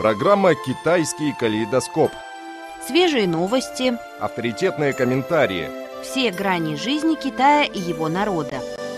Программа «Китайский калейдоскоп». Свежие новости, авторитетные комментарии. Все грани жизни Китая и его народа.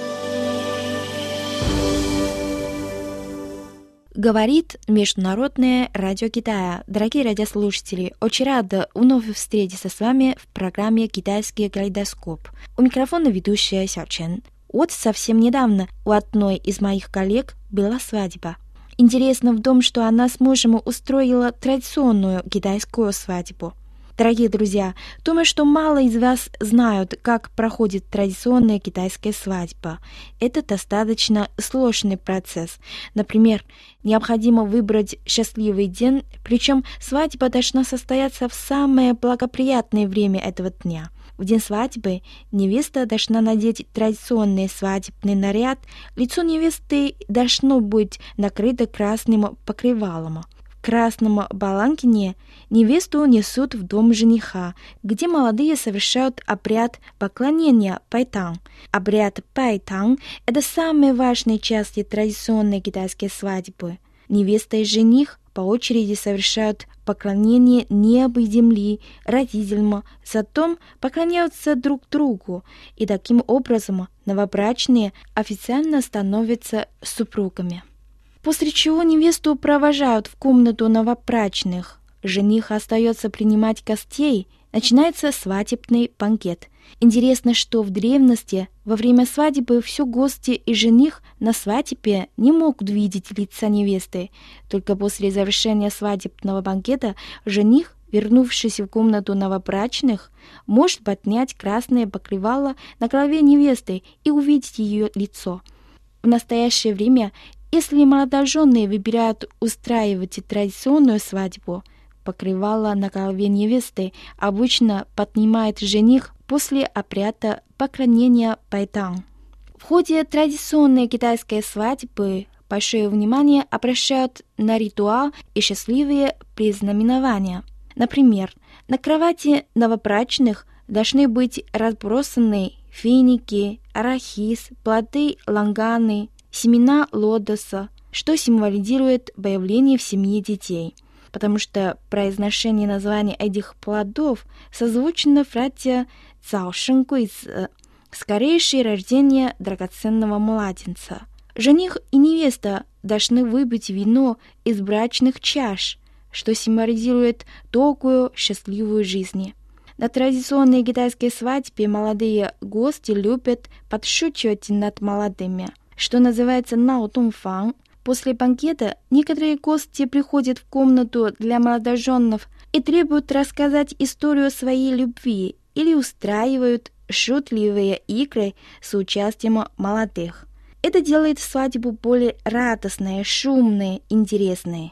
Говорит Международное радио Китая. Дорогие радиослушатели, очень рада вновь встретиться с вами в программе «Китайский калейдоскоп». У микрофона ведущая Сяо Чен. Вот совсем недавно у одной из моих коллег была свадьба. Интересно в том, что она с мужем устроила традиционную китайскую свадьбу. Дорогие друзья, думаю, что мало из вас знают, как проходит традиционная китайская свадьба. Это достаточно сложный процесс. Например, необходимо выбрать счастливый день, причем свадьба должна состояться в самое благоприятное время этого дня. В день свадьбы невеста должна надеть традиционный свадебный наряд, лицо невесты должно быть накрыто красным покрывалом. В красном баланкине невесту несут в дом жениха, где молодые совершают обряд поклонения пайтан. Обряд пайтан – это самая важная часть традиционной китайской свадьбы. Невеста и жених по очереди совершают поклонение неба и земли, родителям, затем поклоняются друг другу, и таким образом новобрачные официально становятся супругами. После чего невесту провожают в комнату новобрачных. Жених остается принимать гостей, начинается свадебный банкет. Интересно, что в древности во время свадьбы все гости и жених на свадьбе не могут видеть лица невесты. Только после завершения свадебного банкета жених, вернувшись в комнату новобрачных, может поднять красное покрывало на голове невесты и увидеть ее лицо. В настоящее время, если молодожены выбирают устраивать традиционную свадьбу, покрывало на голове невесты обычно поднимает жених после обряда поклонения пайтан. В ходе традиционной китайской свадьбы большое внимание обращают на ритуал и счастливые предзнаменования. Например, на кровати новобрачных должны быть разбросаны финики, арахис, плоды ланганы, семена лотоса, что символизирует появление в семье детей, потому что произношение названий этих плодов созвучно фразе «цао шэн гуй цзы» – «скорейшее рождение драгоценного младенца». Жених и невеста должны выпить вино из брачных чаш, что символизирует долгую счастливую жизнь. На традиционной китайской свадьбе молодые гости любят подшучивать над молодыми, что называется «нао дун фан». После банкета некоторые гости приходят в комнату для молодоженов и требуют рассказать историю своей любви или устраивают шутливые игры с участием молодых. Это делает свадьбу более радостной, шумной, интересной.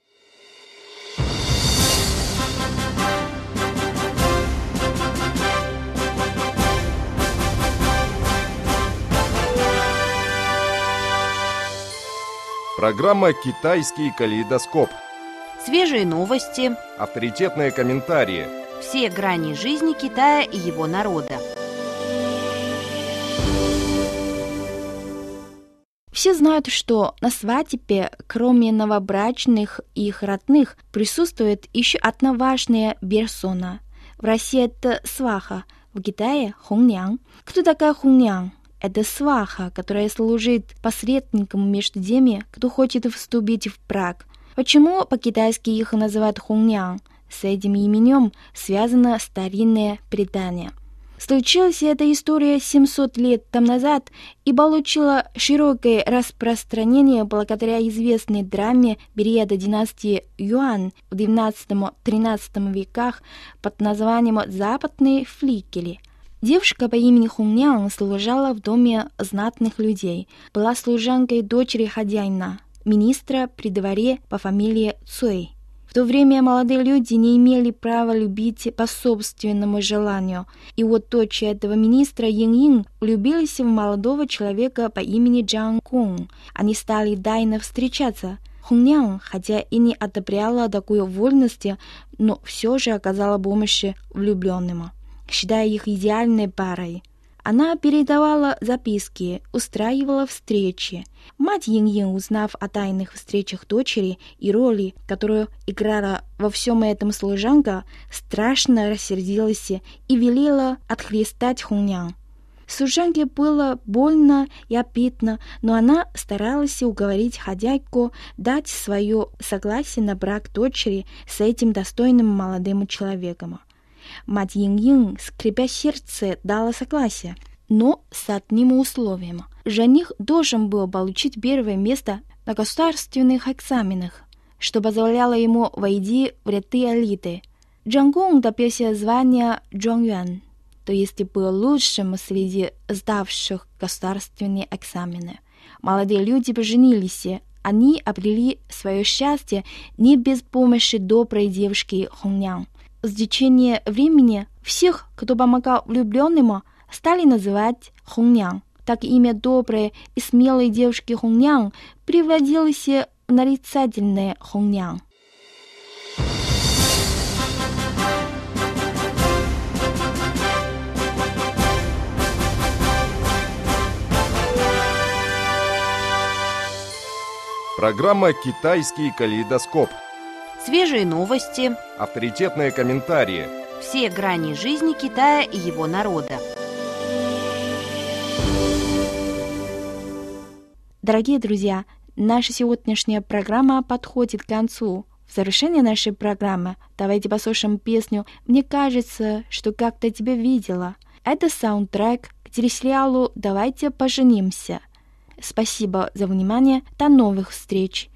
Программа «Китайский калейдоскоп». Свежие новости, авторитетные комментарии. Все грани жизни Китая и его народа. Все знают, что на свадьбе, кроме новобрачных и их родных, присутствует еще одна важная персона. В России это сваха, в Китае – хуннян. Кто такая хуннян? Это сваха, которая служит посредником между теми, кто хочет вступить в брак. Почему по-китайски их называют хуннян? С этим именем связано старинное предание. Случилась эта история 700 лет тому назад и получила широкое распространение благодаря известной драме периода династии Юань в XII-XIII веках под названием «Западные флигели». Девушка по имени Хуннян служила в доме знатных людей, была служанкой дочери хозяина, министра при дворе по фамилии Цуй. В то время молодые люди не имели права любить по собственному желанию, и вот дочь этого министра Йин влюбилась в молодого человека по имени Джан Кун. Они стали тайно встречаться. Хуннян, хотя и не одобряла такую вольность, но все же оказала помощь влюбленным, считая их идеальной парой. Она передавала записки, устраивала встречи. Мать Йин-Йин, узнав о тайных встречах дочери и роли, которую играла во всем этом служанка, страшно рассердилась и велела отхлестать Хуннян. Служанке было больно и обидно, но она старалась уговорить хозяйку дать свое согласие на брак дочери с этим достойным молодым человеком. Мать Йин-Йин, скрипя сердце, дала согласие, но с одним условием. Жених должен был получить первое место на государственных экзаменах, что позволяло ему войти в ряды элиты. Джан Гун добился звания Джонгюан, то есть был лучшим среди сдавших государственные экзамены. Молодые люди поженились, они обрели свое счастье не без помощи доброй девушки Хуннян. С течением времени всех, кто помогал влюбленному, стали называть Хуннян. Так имя доброй и смелой девушки Хуннян превратилось в нарицательное Хуннян. Программа «Китайский калейдоскоп». Свежие новости, Авторитетные комментарии. все грани жизни Китая и его народа. Дорогие друзья, наша сегодняшняя программа подходит к концу. В завершение нашей программы давайте послушаем песню «Мне кажется, что как-то тебя видела». Это саундтрек к телесериалу «Давайте поженимся». Спасибо за внимание. До новых встреч.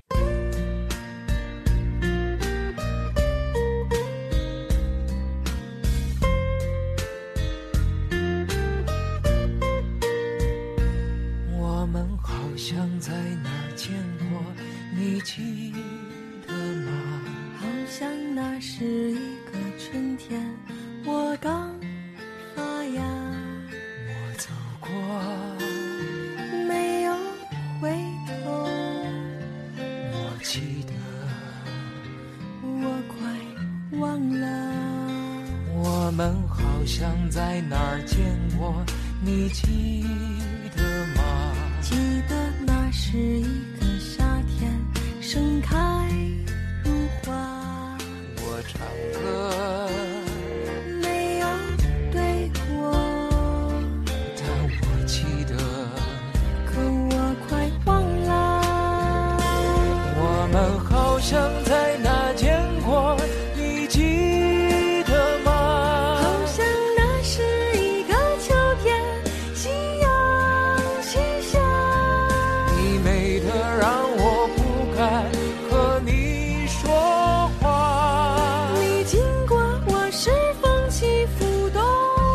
我们好像在哪儿见过，你记得吗？ 记得那是一个夏天，盛开如花。 我唱歌没有对过， 但我记得， 可我快忘了。 我们好像在哪见过，你记得吗？ 好像那是一个秋天，夕阳西下。 你美得让我不敢和你说话。 你经过我是风起拂动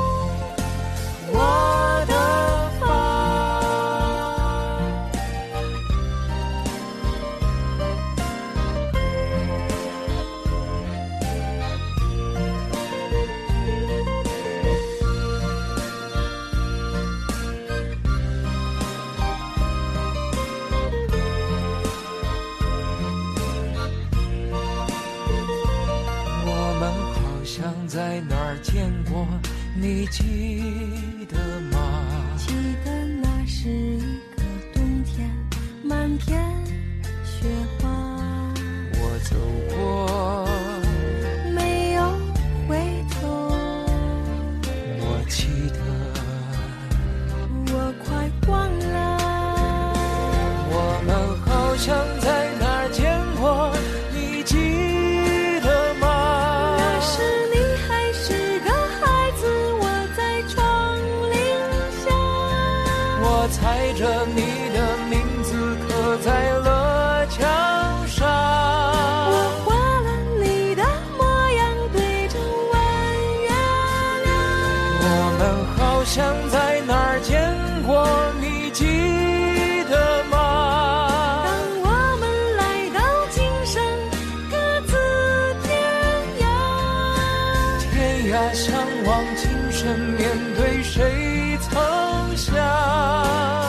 我的发。我们好像在哪儿见过，你记得吗？ 记得那是一个冬天，满天雪花。 我走过， 没有回头， 我记得， 我快忘了。 我们好像在哪儿见过，你记得吗？ 那时你还是个孩子，我在窗棂下。 我踩着你的名字刻在了墙上。 我画了你的模样，对着弯月亮。 我们好像在哪儿见过，你记得吗？ 当我们来到今生，各自天涯。 天涯相望，今生面对谁曾想？